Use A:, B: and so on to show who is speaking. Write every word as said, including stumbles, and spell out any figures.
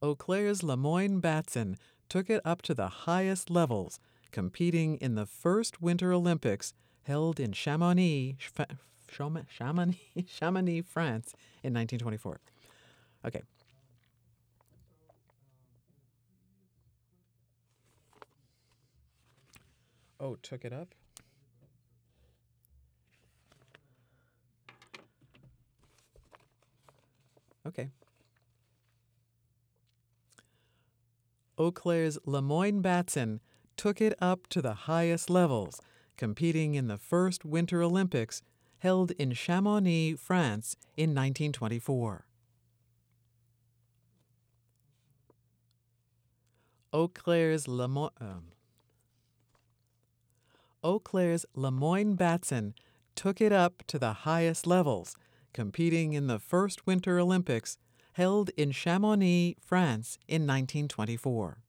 A: Eau Claire's Lemoyne Batson took it up to the highest levels, competing in the first Winter Olympics held in Chamonix, Chamonix, Chamonix, France in nineteen twenty-four. Okay. Oh, took it up? Okay. Eau Claire's Lemoyne Batson took it up to the highest levels, competing in the first Winter Olympics held in Chamonix, France in nineteen twenty-four. Eau Claire's Lemoyne um, Eau Claire's Lemoyne Batson took it up to the highest levels, competing in the first Winter Olympics held in Chamonix, France in nineteen twenty-four.